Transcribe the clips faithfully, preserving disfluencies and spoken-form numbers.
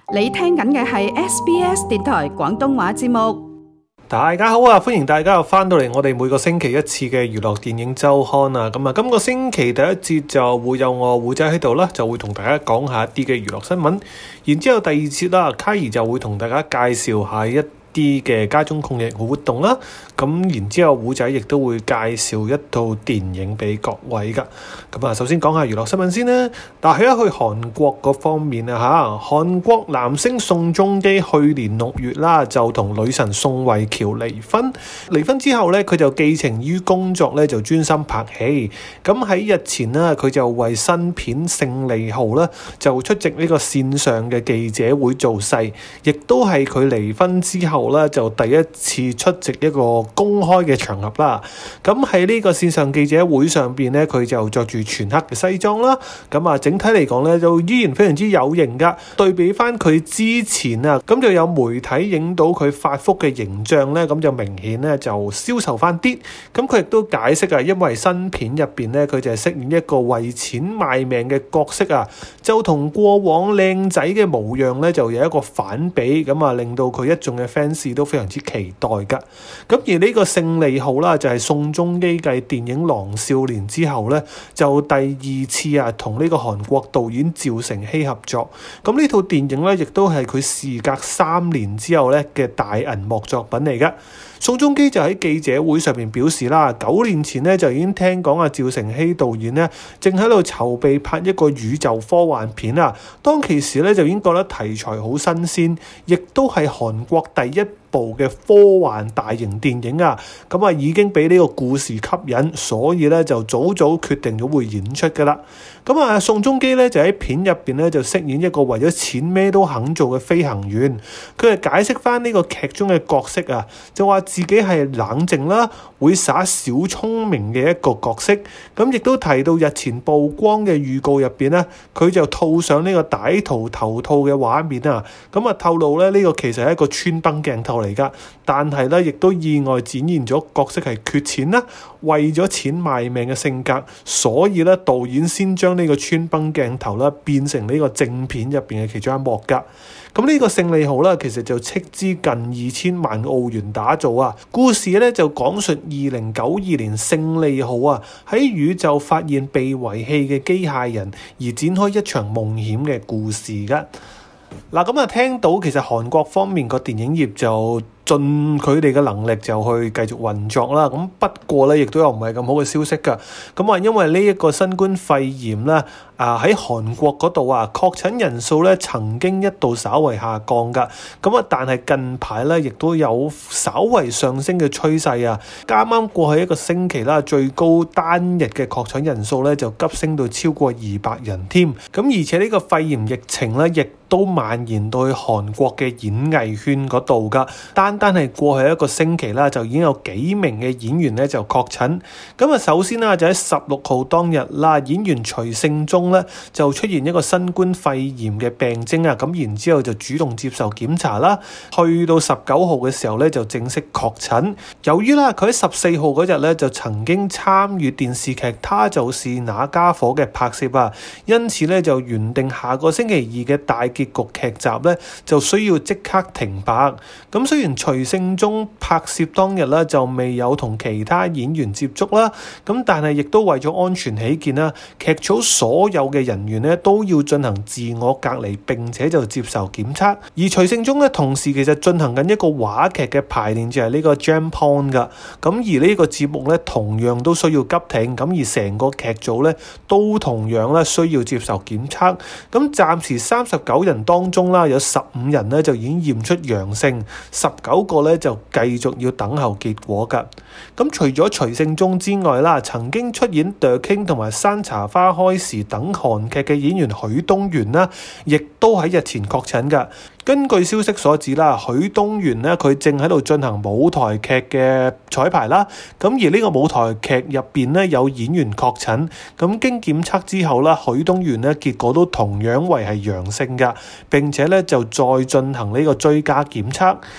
你聽緊嘅係 S B S 電台廣東話節目。 大家好啊，歡迎大家又翻到嚟我哋每個星期一次嘅娛樂電影週刊啊。咁啊，今個星期第一節就會有我胡仔喺度啦，就會同大家講下一啲嘅娛樂新聞。然之後第二節啦，卡兒就會同大家介紹下一啲嘅家中抗疫活動啦。咁然之後，胡仔亦都會介紹一套電影俾各位噶。咁啊，首先講下娛樂新聞先啦。但係一去韓國嗰方面啊嚇，韓國男星宋仲基去年六月啦，就同女神宋慧喬離婚。離婚之後咧，佢就寄情於工作咧，就專心拍戲。咁喺日前啦，佢就為新片《勝利號》咧，就出席呢個線上嘅記者會造勢，亦都係佢離婚之後咧，就第一次出席一個公開嘅場合啦。咁喺呢個線上記者會上邊咧，佢就着住全黑嘅西裝啦。咁啊，整體嚟講咧，就依然非常之有型噶。對比翻佢之前啊，咁就有媒體影到佢發福嘅形象咧，咁就明顯咧就消瘦翻啲。咁佢亦都解釋啊，因為新片入邊咧，佢就係飾演一個為錢賣命嘅角色啊，就同過往靚仔嘅模樣咧，就有一個反比，咁啊令到佢一眾嘅 fans 都非常之期待噶。咁而呢個勝利號啦，就係宋仲基繼電影《狼少年》之後咧，就第二次啊同呢個韓國導演趙成熙合作。咁呢套電影咧，亦都係佢事隔三年之後咧嘅大銀幕作品嚟噶。宋仲基就喺記者會上面表示啦，九年前咧就已經聽講阿趙成熙導演咧正喺度籌備拍一個宇宙科幻片啊。當其時咧就已經覺得題材好新鮮，亦都係韓國第一部嘅科幻大型電影啊。咁啊已經俾呢個故事吸引，所以咧就早早決定咗會演出噶啦。咁啊宋仲基咧就喺片入邊咧就飾演一個為咗錢咩都肯做嘅飛行員。佢係解釋翻呢個劇中嘅角色啊，就話自己係冷靜啦，會耍小聰明嘅一個角色。咁亦都提到日前曝光嘅預告入邊咧，佢就套上呢個歹徒頭套嘅畫面啊。咁啊透露咧呢個其實係一個穿崩鏡頭嚟噶，但係咧亦都意外展現咗角色係缺錢啦，為咗錢賣命嘅性格，所以咧導演先將呢個穿崩鏡頭啦變成呢個正片入邊嘅其中一幕噶。咁呢個勝利號啦，其實就斥資近二千萬澳元打造啊。故事咧就講述二零九二年勝利號啊喺宇宙發現被遺棄嘅機械人，而展開一場夢險嘅故事噶。嗱，咁啊聽到其實韓國方面個電影業就盡佢哋嘅能力就去繼續運作啦。咁不過咧，亦都有唔係咁好嘅消息㗎。咁啊，因為呢一個新冠肺炎咧，啊喺韓國嗰度啊，確診人數咧曾經一度稍為下降㗎。咁啊，但係近排咧，亦都有稍為上升嘅趨勢啊。啱啱過去一個星期啦，最高單日嘅確診人數咧就急升到超過二百人添。咁而且呢個肺炎疫情咧，亦都蔓延到去韓國嘅演藝圈嗰度㗎。單單係過去一個星期啦，就已經有幾名嘅演員咧就確診。咁啊，首先啦，就喺十六號當日啦，演員徐勝忠咧就出現一個新冠肺炎嘅病徵啊。咁然之後就主動接受檢查啦，去到十九號嘅時候咧就正式確診。由於啦佢喺十四號嗰日咧就曾經參與電視劇《他就是那家伙》嘅拍攝啊，因此咧就原定下個星期二嘅大結局劇集咧就需要即刻停拍。咁雖然徐勝忠拍攝當日咧就未有同其他演員接觸啦，咁但係亦都為咗安全起見啦，劇組所有嘅人員咧都要進行自我隔離，並且就接受檢測。而徐勝忠咧同時其實進行緊一個話劇嘅排練，就係呢個 Jam Pon 噶。咁而呢個節目咧同樣都需要急停，咁而成個劇組咧都同樣咧需要接受檢測。咁暫時三十九人當中啦，有十五人咧就已經驗出陽性，十九個咧就繼續要等候結果㗎。咁除咗徐勝忠之外啦，曾經出演《The King》同埋《山茶花開時》等韓劇嘅演員許東元啦，亦都喺日前確診㗎。根據消息所指啦，許東元咧佢正喺度進行舞台劇嘅彩排啦。咁而呢個舞台劇入邊咧有演員確診，咁經檢測之後啦，許東元咧結果都同樣為係陽性㗎，並且咧就再進行呢個追加檢測。目前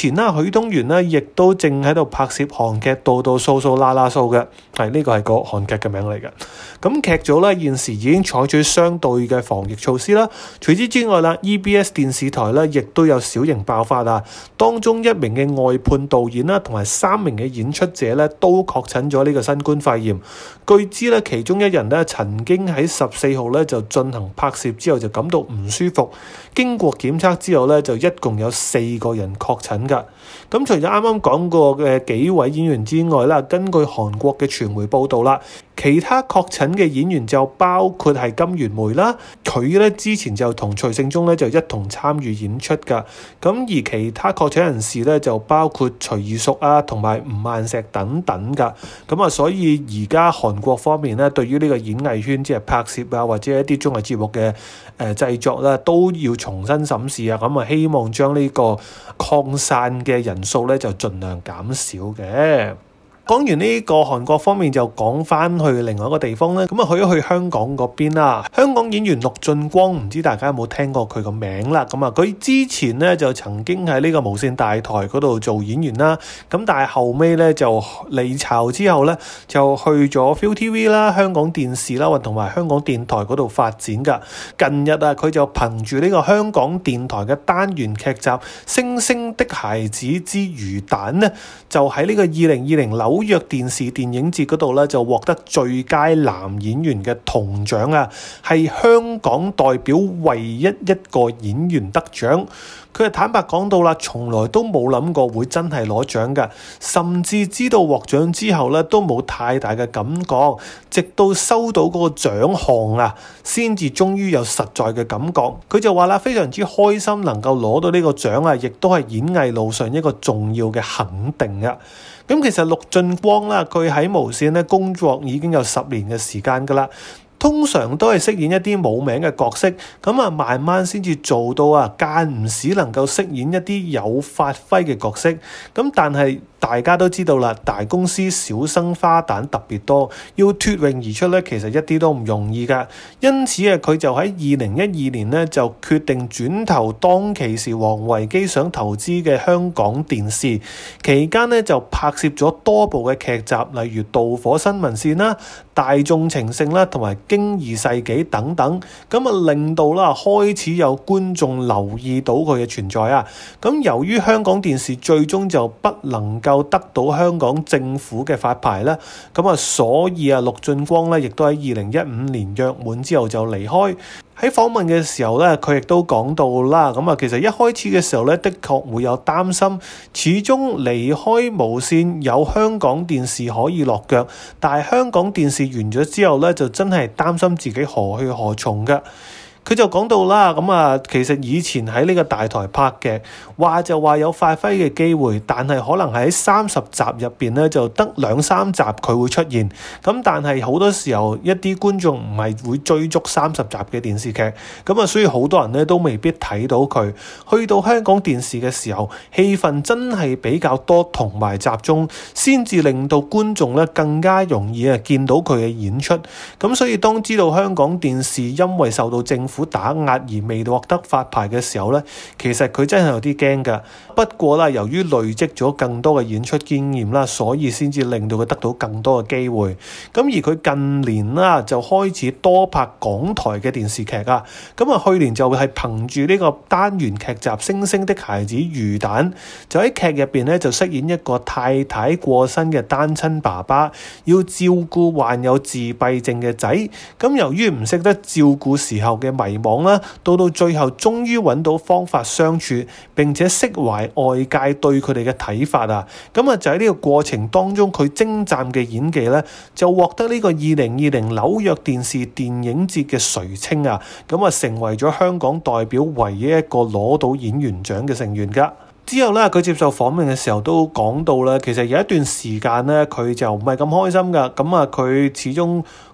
前啦，許東元咧亦都正喺度拍攝韓劇《道道素素啦啦素》嘅，係呢個係個韓劇嘅名嚟嘅。咁劇組咧現時已經採取相對嘅防疫措施啦。除此之外啦 ，E B S 電視台咧亦都有小型爆發啊，當中一名嘅外判導演啦，同埋三名嘅演出者咧都確診咗呢個新冠肺炎。據知咧，其中一人咧曾經喺十四號咧就進行拍攝之後就感到唔舒服，經過檢測之後咧就一共有四個人確診㗎。咁除咗啱啱講過嘅幾位演員之外啦，根據韓國嘅傳媒報道啦，其他確診嘅演員就包括係金元梅啦，佢咧之前就同徐勝忠咧就一同參與演出㗎。咁而其他確診人士咧就包括徐義淑啊，同埋吳萬石等等㗎。咁啊，所以而家韓國方面咧，對於呢個演藝圈即係拍攝啊，或者一啲綜藝節目嘅誒製作咧，都要重新審視啊。咁啊，希望將呢個擴散嘅人數咧就盡量減少嘅。講完呢個韓國方面，就講翻去另外一個地方咧，咁啊去一去香港嗰邊啦。香港演員陸俊光，唔知大家有冇聽過佢個名啦？咁啊，佢之前咧就曾經喺呢個無線大台嗰度做演員啦，咁但係後尾咧就離巢之後咧，就去咗 V T V 啦、香港電視啦，同埋香港電台嗰度發展噶。近日啊，佢就憑住呢個香港電台嘅單元劇集《星星的孩子之魚蛋》咧，就喺呢個二零二零紐約電視電影節嗰度咧，就獲得最佳男演員嘅銅獎啊，係香港代表唯一一個演員得獎。佢係坦白講到啦，從來都冇諗過會真係攞獎㗎，甚至知道獲獎之後咧，都冇太大嘅感覺，直到收到嗰個獎項啊，先至終於有實在嘅感覺。佢就話啦，非常之開心能夠攞到呢個獎啊，亦都係演藝路上一個重要嘅肯定啊。咁其實陸俊光啦，佢喺無線咧工作已經有十年嘅時間㗎啦。通常都係飾演一啲冇名嘅角色，咁啊慢慢先至做到啊間唔時能夠飾演一啲有發揮嘅角色。咁但係大家都知道啦，大公司小生花旦特別多，要脫穎而出咧，其實一啲都唔容易㗎。因此啊，佢就喺二零一二年咧就決定轉投當其時王維基想投資嘅香港電視，期間咧就拍攝咗多部嘅劇集，例如《導火新聞線》啦、《大眾情聖》啦，同埋《經二世紀》等等，咁啊令到啦開始有觀眾留意到佢嘅存在啊。咁由於香港電視最終就不能夠得到香港政府嘅發牌啦，咁啊所以啊陸俊光咧亦都喺二零一五年約滿之後就離開。喺訪問嘅時候咧，佢亦都講到啦，咁啊其實一開始嘅時候咧，的確會有擔心，始終離開無線有香港電視可以落腳，但係香港電視完咗之後咧，就真係擔心自己何去何從㗎。佢就講到啦，咁啊，其實以前喺呢個大台拍嘅話就話有發揮嘅機會，但係可能喺三十集入邊咧就得兩三集佢會出現。咁但係好多時候一啲觀眾唔係會追足三十集嘅電視劇，咁啊，所以好多人咧都未必睇到佢。去到香港電視嘅時候，戲份真係比較多同埋集中，先至令到觀眾咧更加容易啊見到佢嘅演出。咁所以當知道香港電視因為受到政府打壓而未獲得發牌嘅時候咧，其實佢真係有啲驚㗎。不過啦，由於累積咗更多嘅演出經驗啦，所以先至令到佢得到更多嘅機會。咁而佢近年啦就開始多拍港台嘅電視劇啊。咁啊，去年就係憑住呢個單元劇集《星星的孩子魚蛋》，就喺劇入邊咧就飾演一個太太過身嘅單親爸爸，要照顧患有自閉症嘅仔。咁由於唔識得照顧時候嘅迷惘啦，到到最後終於揾到方法相處，並且釋懷外界對佢哋嘅睇法啊！咁啊就喺呢個過程當中，佢精湛嘅演技咧，就獲得呢個二零二零紐約電視電影節嘅垂青啊！咁啊成為咗香港代表唯一一個攞到演員獎嘅成員噶。之後咧，佢接受訪問嘅時候都講到咧，其實有一段時間咧，佢就唔係咁開心噶。咁啊，佢始終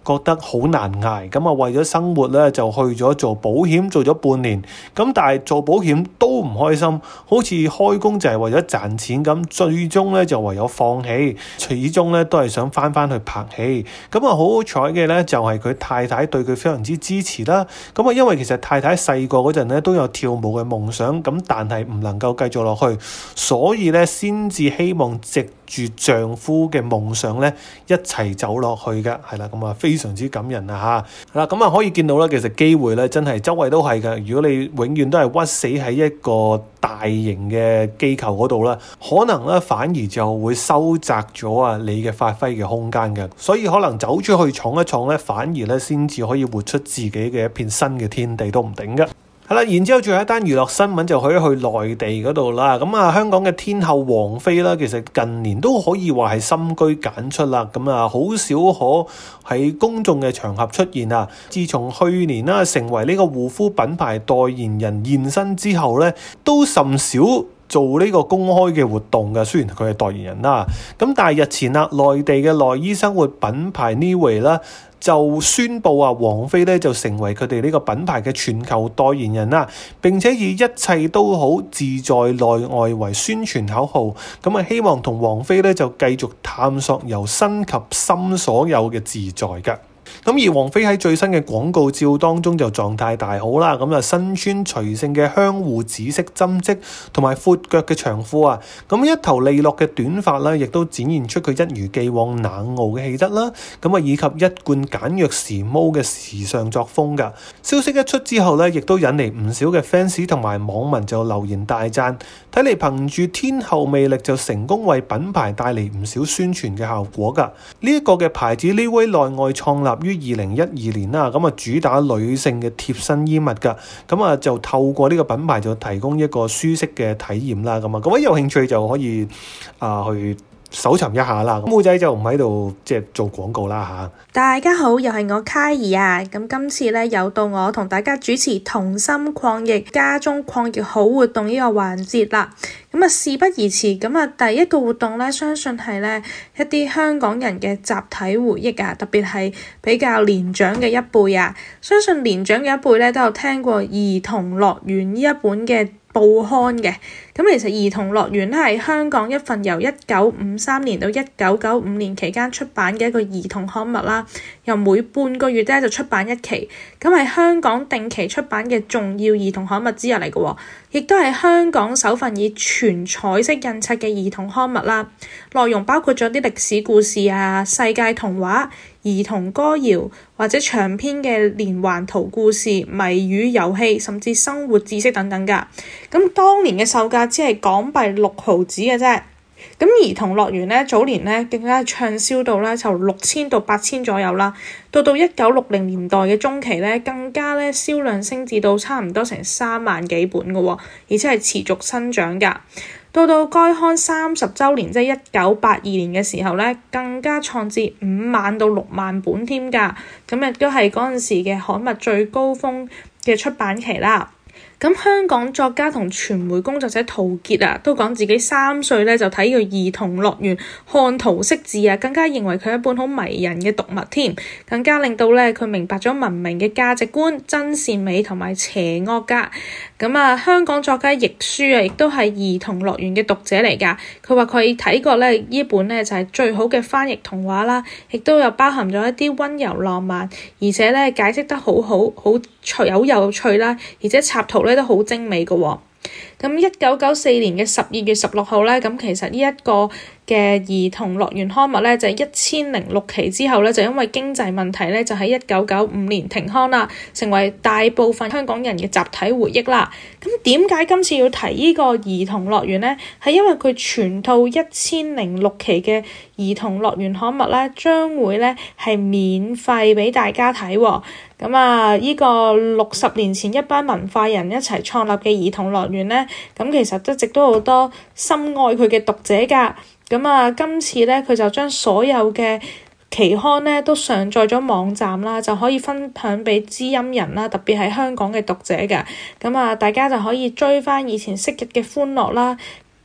覺得好難捱，咁啊為咗生活咧就去咗做保險，做咗半年，咁但係做保險都唔開心，好似開工就係為咗賺錢咁，最終咧就唯有放棄，始終咧都係想翻翻去拍戲。咁啊好好彩嘅咧就係佢太太對佢非常之支持啦。咁啊因為其實太太細個嗰陣咧都有跳舞嘅夢想，咁但係唔能夠繼續落去，所以咧先至希望藉住丈夫嘅夢想咧一齊走落去嘅，係啦，咁啊非常之感人啊嚇，係啦，咁啊可以見到咧，其實機會咧真係周圍都係嘅。如果你永遠都係屈死喺一個大型嘅機構嗰度啦，可能咧反而就會收窄咗啊你嘅發揮嘅空間嘅。所以可能走出去闖一闖咧，反而咧先至可以活出自己嘅一片新嘅天地都唔定嘅。係啦，然之後最後一單娛樂新聞就可以去內地嗰度啦。咁啊，香港嘅天后王菲啦，其實近年都可以話係深居簡出啦。咁啊，好少可喺公眾嘅場合出現啊。自從去年啦成為呢個護膚品牌代言人現身之後咧，都甚少做呢個公開嘅活動嘅。雖然佢係代言人啦，咁但係日前啦，內地嘅內衣生活品牌 Nivea 啦，就宣布啊，王菲咧就成為佢哋呢個品牌嘅全球代言人啦，並且以一切都好自在內外為宣傳口號，咁啊希望同王菲咧就繼續探索由身及心所有嘅自在嘅。咁而王菲喺最新嘅廣告照當中就狀態大好啦，咁啊身穿隨性嘅香芋紫色針織同埋闊腳嘅長褲啊，咁一頭利落嘅短髮咧，亦都展現出佢一如既往冷傲嘅氣質啦，咁啊以及一貫簡約時髦嘅時尚作風噶。消息一出之後咧，亦都引嚟唔少嘅 fans 同埋網民就留言大讚，睇嚟憑住天后魅力就成功為品牌帶嚟唔少宣傳嘅效果噶。呢一個嘅牌子呢位內外創立於二零一二年啦，咁啊主打女性嘅貼身衣物噶，咁啊就透過呢個品牌就提供一個舒適嘅體驗啦，咁啊各位有興趣就可以啊、呃、去搜尋一下啦。咁妹仔就唔喺度即係做廣告啦吓。 大家好，又係我卡兒啊！咁今次咧又到我同大家主持同心抗疫家中抗疫好活動呢個環節啦。咁啊事不宜遲，咁啊第一個活動咧，相信係咧一啲香港人嘅集體回憶啊，特別係比較年長嘅一輩啊。相信年長嘅一輩咧都有聽過《兒童樂園》呢一本嘅報刊嘅。咁其實《兒童樂園》咧係香港一份由一九五三年到一九九五年期間出版嘅一個兒童刊物啦，由每半個月咧就出版一期，咁係香港定期出版嘅重要兒童刊物之一嚟嘅，亦都係香港首份以全彩色印刷嘅兒童刊物啦。內容包括咗啲歷史故事啊、世界童話、兒童歌謠或者長篇嘅連環圖故事、謎語遊戲，甚至生活知識等等㗎。咁當年嘅售價只係港幣六毫子嘅啫。咁兒童樂園咧早年咧更加暢銷到咧就六千到八千左右啦，到到一九六零年代嘅中期咧更加咧銷量升至到差唔多成三萬幾本嘅喎，而且係持續增長㗎。到到該刊三十週年，即係一九八二年嘅時候咧，更加創至五萬到六萬本添㗎。咁亦都係嗰陣時嘅刊物最高峰嘅出版期啦。咁香港作家同傳媒工作者陶傑啊，都講自己三歲咧就睇佢兒童樂園，看圖識字啊，更加認為佢係一本好迷人嘅讀物添，更加令到咧佢明白咗文明嘅價值觀、真善美同埋邪惡噶。咁啊，香港作家亦舒啊，亦都係兒童樂園嘅讀者嚟噶。佢話佢睇過咧呢本咧就係最好嘅翻譯童話啦，亦都有包含咗一啲溫柔浪漫，而且咧解釋得好好，好有有趣啦，而且插圖咧都好精美嘅喎。咁一九九四年嘅十二月十六號咧，咁其實呢一個嘅兒童樂園刊物咧就係一千零六期之後咧，就因為經濟問題咧，就喺一九九五年停刊啦，成為大部分香港人嘅集體回憶啦。咁點解今次要提呢個兒童樂園咧？係因為佢全套一千零六期嘅兒童樂園刊物咧，將會咧係免費俾大家睇喎。咁啊，呢個六十年前一班文化人一齊創立嘅兒童樂園咧，咁其實一直都好多深愛佢嘅讀者㗎。咁啊，今次咧佢就將所有嘅期刊咧都上載咗網站啦，就可以分享俾知音人啦，特別係香港嘅讀者㗎。咁啊，大家就可以追翻以前昔日嘅歡樂啦。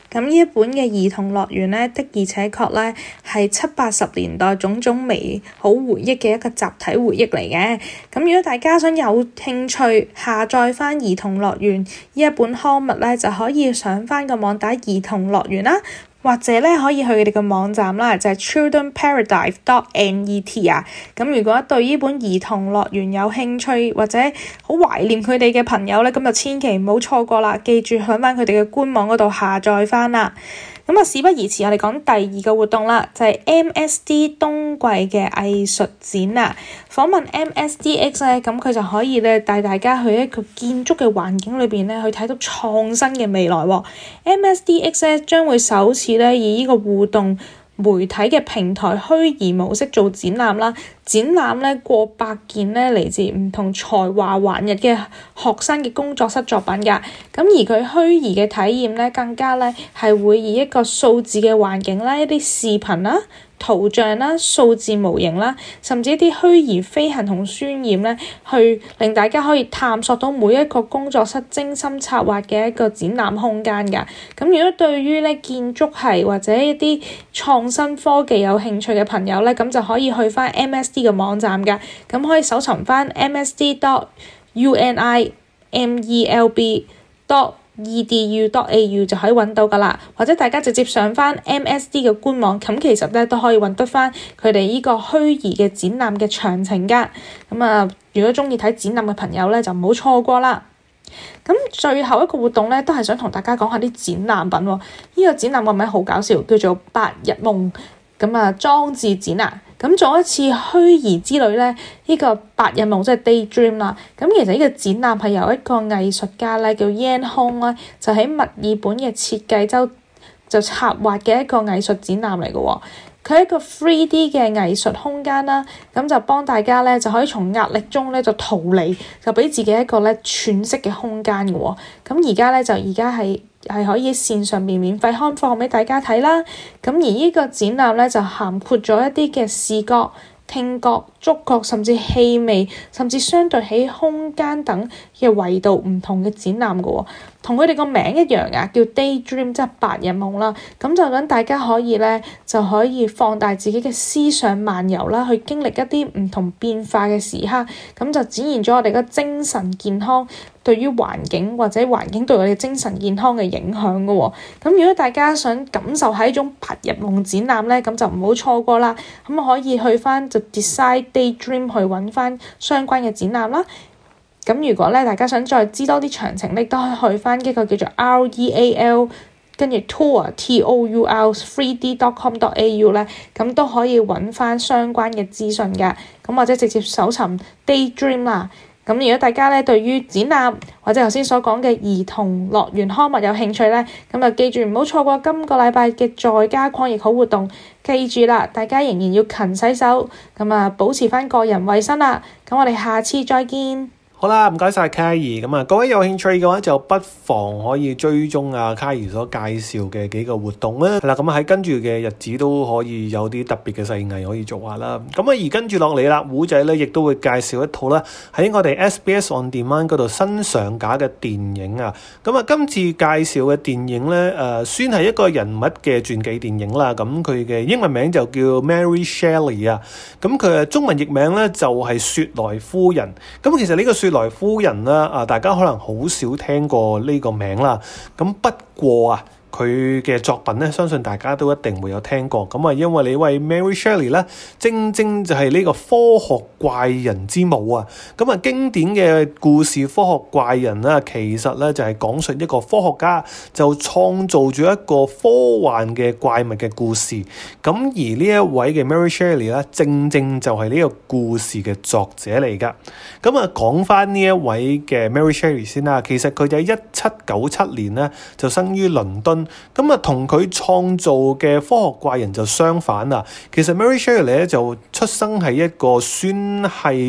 咁呢一本嘅兒童樂園咧，的而且確咧係七八十年代種種美好回憶嘅一個集體回憶嚟嘅。咁如果大家想有興趣下載翻兒童樂園呢一本刊物咧，就可以上翻個網打兒童樂園啦。或者咧可以去佢哋嘅網站啦，就係 children paradise dot net 啊。咁如果對呢本兒童樂園有興趣或者好懷念佢哋嘅朋友咧，咁就千祈唔好錯過啦。記住響翻佢哋嘅官網嗰度下載翻啦。咁啊，事不宜遲，我哋講第二個活動啦，就係 M S D 冬季嘅藝術展啊。訪問 M S D X 咧，咁佢就可以咧帶大家去一個建築嘅環境裏邊咧，去睇到創新嘅未來喎。M S D X 咧將會首次咧以呢個互動媒體嘅平台虛擬模式做展覽啦，展覽咧過百件咧嚟自唔同才華橫溢嘅學生嘅工作室作品㗎。咁而佢虛擬嘅體驗咧，更加咧係會以一個數字嘅環境啦、一啲視頻啦、圖像啦、數字模型啦，甚至一啲虛擬飛行同渲染咧，去令大家可以探索到每一個工作室精心策劃嘅一個展覽空間㗎。咁如果對於咧建築系或者一啲創新科技有興趣嘅朋友咧，咁就可以去翻 M S D 嘅網站㗎。咁可以搜尋翻 M S D dot U N I M E L B dot E D U dot A U 就可以揾到噶啦，或者大家直接上翻 M S D 嘅官網，咁其實咧都可以揾得翻佢哋呢個虛擬嘅展覽嘅詳情噶。咁啊，如果中意睇展覽嘅朋友咧，就唔好錯過啦。咁最後一個活動咧，都係想同大家講下啲展覽品喎。呢、這個展覽個名好搞笑，叫做白日夢咁啊裝置展啊。咁做一次虛擬之旅咧，呢、這個白日夢即係 daydream 啦。咁其實呢個展覽係由一個藝術家咧叫 Yan Hong 咧，就喺墨爾本嘅設計周就策劃嘅一個藝術展覽嚟嘅喎。佢係一個 three D 嘅藝術空間啦，咁就幫大家咧就可以從壓力中咧就逃離，就俾自己一個咧喘息嘅空間嘅喎。咁而家咧就而家係係可以喺線上面免費開放俾大家睇啦。咁而呢個展覽咧就涵括咗一啲嘅視覺、聽覺、觸覺，甚至氣味，甚至相對喺空間等嘅維度唔同嘅展覽嘅喎，同佢哋個名一樣啊，叫 Daydream， 即係白日夢啦。咁就等大家可以咧，就可以放大自己嘅思想漫遊啦，去經歷一啲唔同變化嘅時刻，咁就展現咗我哋嘅精神健康對於環境或者環境對我哋精神健康嘅影響嘅喎。咁如果大家想感受係一種白日夢展覽咧，咁就唔好錯過啦。咁可以去翻就 Decide Daydream 去揾翻相關嘅展覽啦。咁如果咧大家想再知多啲詳情咧，都可以去翻一個叫做 R E A L 跟住 Tour T O U R three D dot com dot A U 咧，咁都可以揾翻相關嘅資訊㗎。咁或者直接搜尋 Daydream 啦。咁如果大家咧對於展覽或者頭先所講嘅兒童樂園刊物有興趣咧，咁就記住唔好錯過今個禮拜嘅在家抗疫好活動。記住啦，大家仍然要勤洗手，咁啊保持翻個人衛生啦。咁我哋下次再見。 好啦，唔該晒卡爾。咁啊，各位有興趣嘅話，就不妨可以追蹤啊卡爾所介紹嘅幾個活動啦。係啦，咁啊喺跟住嘅日子都可以有啲特別嘅細藝可以做下啦。咁啊，而跟住落嚟啦，胡仔咧亦都會介紹一套啦喺我哋 S B S On Demand 嗰度新上架嘅電影啊。咁啊，今次介紹嘅電影咧，誒、呃、算係一個人物嘅傳記電影啦。咁佢嘅英文名就叫 Mary Shelley 啊。咁佢嘅中文譯名咧就係雪萊夫人。咁其實呢個雪萊夫人啦，啊，大家可能好少聽過呢個名啦。咁不過啊，佢嘅作品咧，相信大家都一定會有聽過。咁啊，因為呢位 Mary Shelley 咧，正正就係呢個科學怪人之母啊。咁啊，經典嘅故事《科學怪人》啦，其實咧就係講述一個科學家就創造咗一個科幻嘅怪物嘅故事。咁而呢一位嘅 Mary Shelley 咧，正正就係呢個故事嘅作者嚟噶。咁啊，講翻呢一位嘅 Mary Shelley 先啦。其實佢就喺一七九七年咧就生於倫敦。咁啊，同佢創造嘅科學怪人就相反啦。其實 Mary Shelley 咧就出生喺一個算係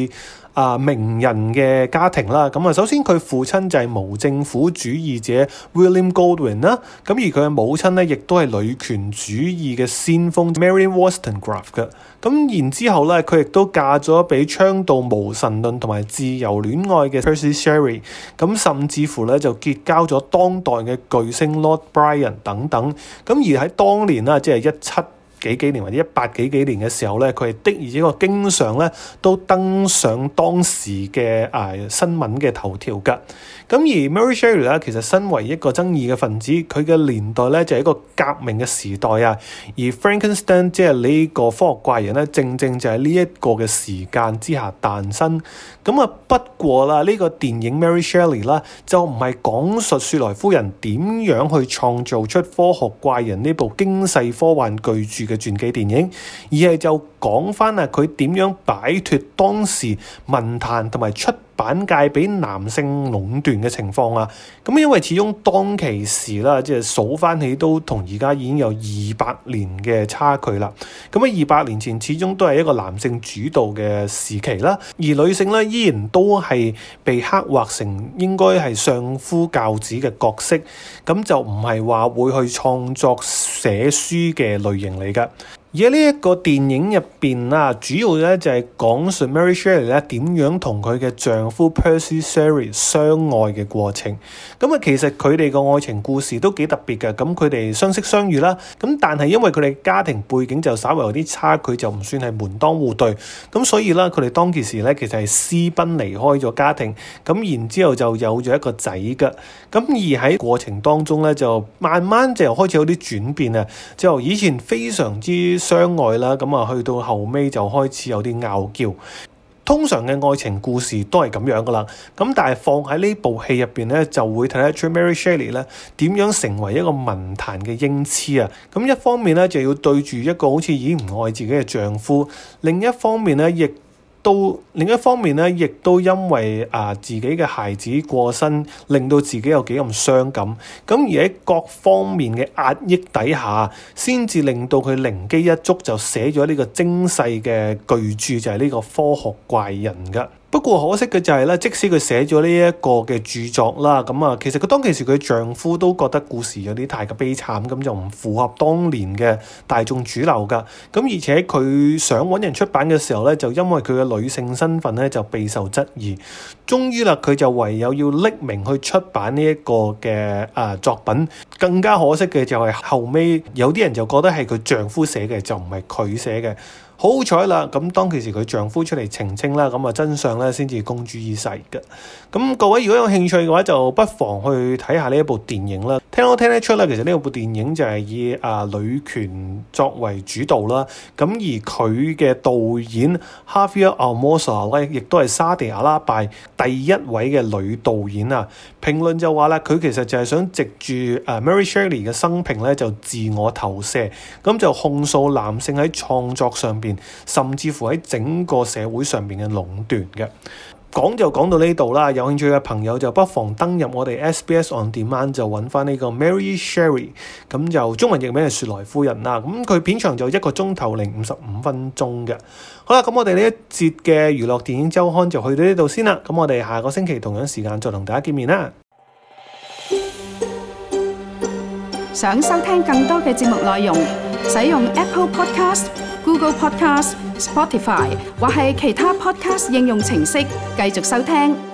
啊、呃、名人嘅家庭啦。咁啊，首先佢父親就係無政府主義者 William Goldwyn 啦，咁而佢嘅母親咧亦都係女權主義嘅先鋒 Mary Wollstonecraft 嘅。咁然之後咧，佢亦都嫁咗俾倡導無神論同埋自由戀愛嘅 Percy Shelley， 咁甚至乎咧就結交咗當代嘅巨星 Lord Byron 等等。咁而喺當年啦，即係一七幾幾年或者一八幾幾年嘅時候咧，佢係的而且確經常咧都登上當時嘅誒、呃、新聞嘅頭條㗎。咁而 Mary Shelley 咧，其實身為一個爭議嘅分子，佢嘅年代咧就係、是、一個革命嘅時代啊。而 Frankenstein 即係呢個科學怪人咧，正正就係呢一個嘅時間之下誕生。咁啊，不過啦，呢、這個電影 Mary Shelley 啦，就唔係講述雪萊夫人點樣去創造出科學怪人呢部驚世科幻巨著嘅傳記電影，而係就講翻啊佢點樣擺脫當時文壇同埋出版界俾男性壟斷嘅情況啊。咁因為始終當其時啦，即係數翻起都同而家已經有二百年嘅差距啦。咁喺二百年前始終都係一個男性主導嘅時期啦，而女性咧依然都係被刻畫成應該係相夫教子嘅角色，咁就唔係話會去創作寫書嘅類型嚟㗎。而喺呢一個電影入邊啊，主要咧就係講述 Mary Shelley 咧點樣同佢嘅丈夫 Percy Shelley 相愛嘅過程。咁啊，其實佢哋個愛情故事都幾特別嘅。咁佢哋相識相遇啦，咁但係因為佢哋家庭背景就稍微有啲差距，就唔算係門當戶對。咁所以啦，佢哋當其時咧其實係私奔離開咗家庭，咁然之後就有咗一個仔嘅。咁而喺過程當中咧，就慢慢就開始有啲轉變啊。就以前非常之相愛啦，咁啊去到後尾就開始有啲拗撬。通常嘅愛情故事都係咁樣噶啦，咁但係放喺呢部戲入邊咧，就會睇得出 Mary Shelley 咧點樣成為一個文壇嘅英雌啊。咁一方面咧就要對住一個好似已經唔愛自己嘅丈夫，另一方面咧亦都另一方面咧，亦都因為啊、呃、自己嘅孩子過身，令到自己有幾咁傷感。咁而喺各方面嘅壓抑底下，先至令到佢靈機一觸，就寫咗呢個精細嘅巨著，就係、是、呢個科學怪人㗎。不過可惜嘅就係咧，即使佢寫咗呢一個嘅著作啦，咁啊，其實佢當其時佢丈夫都覺得故事有啲太過悲慘，咁就唔符合當年嘅大眾主流噶。咁而且佢想揾人出版嘅時候咧，就因為佢嘅女性身份咧就備受質疑。終於啦，佢就唯有要匿名去出版呢一個嘅啊作品。更加可惜嘅就係後尾有啲人就覺得係佢丈夫寫嘅，就唔係佢寫嘅。好彩啦，咁當其時佢丈夫出嚟澄清啦，咁啊真相咧先至公諸於世嘅。咁各位如果有興趣嘅話，就不妨去睇下呢一部電影啦。聽我聽得出啦，其實呢部電影就係以啊女權作為主導啦。咁而佢嘅導演 Javier Almosa 咧，亦都係沙地阿拉伯第一位嘅女導演啊。評論就話啦，佢其實就係想藉住誒 Mary Shelley 嘅生平咧，就自我投射，咁就控訴男性喺創作上邊，甚至乎喺整個社會上邊嘅壟斷嘅。講就講到呢度啦，有興趣嘅朋友就不妨登入我哋 S B S On Demand 就揾翻呢個 Mary Shelley， 咁就中文譯名係雪萊夫人啦。咁佢片長就一個鐘頭零五十五分鐘嘅。好啦，咁我哋呢一節嘅娛樂電影週刊就去到呢度先啦。咁我哋下個星期同樣時間再同大家見面啦。 想收聽更多嘅節目內容，使用 Apple Podcast、Google Podcast、Spotify 或係其他 Podcast 應用程式繼續收聽。